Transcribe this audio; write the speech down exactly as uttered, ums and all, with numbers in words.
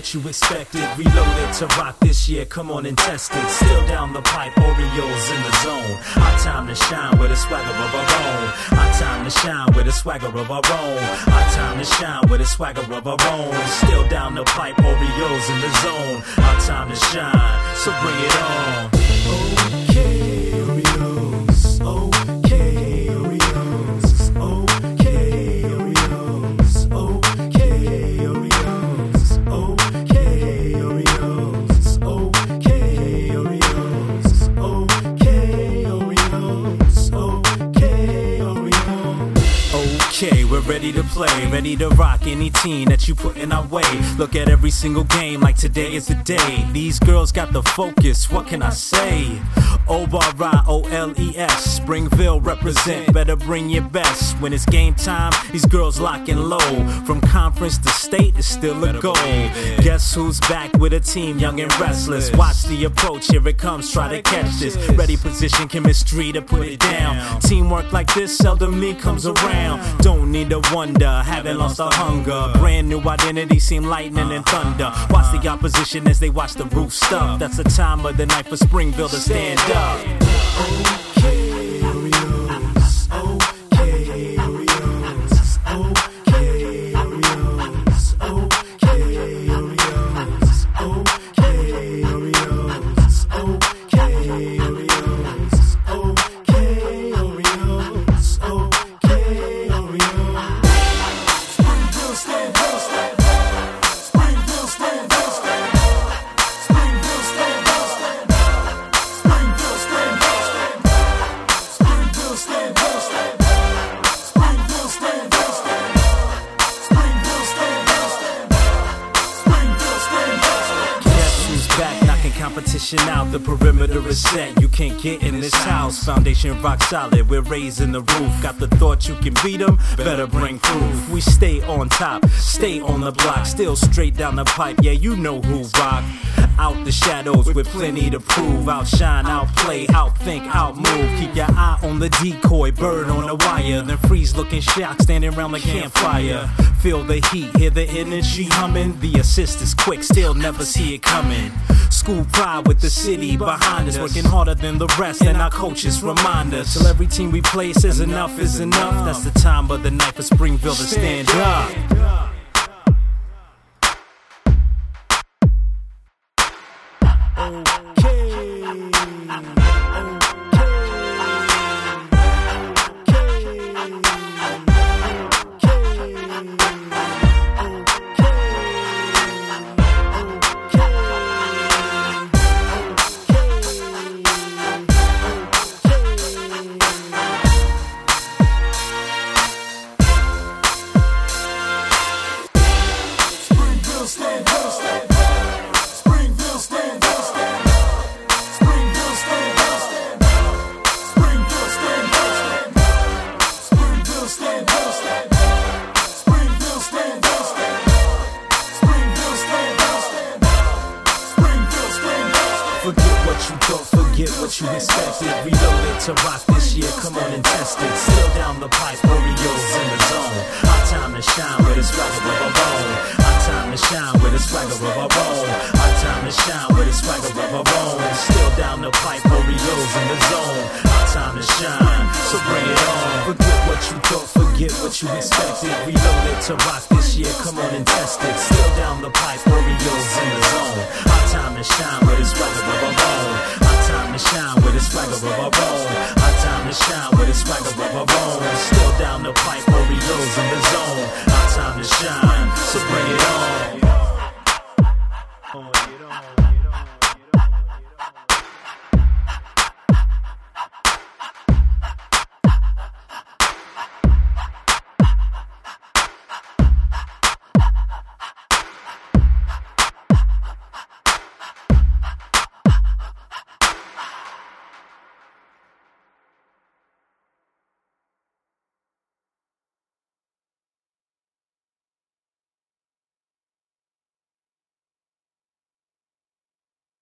what you expected. Reloaded to rock this year, come on and test it. Still down the pipe, Oreos in the zone. Our time to shine with a swagger of our own. Our time to shine with a swagger of our own. Our time to shine with a swagger of our own. Still down the pipe, Oreos in the zone. Our time to shine, so bring it on. Okay, Oreos. Okay, Oreos. Okay, Oreos. Okay, Oreos. Okay, Oreos. Okay, Oreos. Okay, Oreos. Okay, Oreos. Okay, we're ready to play, ready to rock any team that you put in our way. Look at every single game like today is the day. These girls got the focus, what can I say? O R I O L E S, Springville represent, better bring your best. When it's game time, these girls locking low. From conference to state, it's still a goal. Guess who's back with a team, young and restless? Watch the approach, here it comes, try to catch this. Ready position, chemistry to put it down. Teamwork like this seldomly comes around. Don't need to wonder, haven't lost our hunger. Brand new identity, seem lightning and thunder. Watch the opposition as they watch the roof stuff. That's the time of the night for Springville to stand up. Okay, Oreos. Okay, Oreos. Okay, Oreos. Okay, Oreos. Okay, Oreos. Okay, Oreos. Okay, Oreos. Okay, Oreos. Springville stand up, stand up. Springville stand up, stand up. Springville stand up, stand up. Springville stand up, stand up. Springville stand up, stand up. Springville stand up, stand up. Springville stand up, stand up. Springville stand up, stand up. Guess who's back, knocking competition out? The perimeter is set, you can't get in this house. Foundation rock solid, we're raising the roof. Got the thought you can beat them? Better bring proof. We stay on top, stay on the block. Still straight down the pipe, yeah, you know who rock. Out the shadows with plenty to prove. Outshine, outplay, outthink, outmove. Keep your eye on the decoy, bird on the wire. Then freeze looking shocked, standing around the campfire. Feel the heat, hear the energy humming. The assist is quick, still never see it coming. School pride with the city behind us, working harder than the rest, and our coaches remind us. Till every team we play says enough is enough. That's the time of the night for Springville to stand up. Stand up, stand up. Springville stand up, stand up. Springville stand up, stand up. Springville stand up, stand up. Springville stand up, stand up. Springville stand up, stand up. Springville stand up, stand up. Springville stand up. Forget what you thought, forget what you expected. Reloaded to rock this year, come on and test it. Still down the pipe, Oreos in the zone. Our time to shine with a swagger of our own. Our time to shine with a swagger of our own. Our time to shine with a swagger of our own. Still down the pipe, Oreos in the zone. Our time to shine, so bring it on. Forget what you thought, forget what you expected. Reloaded to rock this year, come on and test it. Still down the pipe, Oreos in the zone. Our time to shine with a swagger of our own. Our time to shine with a swagger of our own. Our time to shine with a swagger of our own. Still down the pipe, Oreos in the zone. Our time to shine, so bring it on. Oh, get on, get on.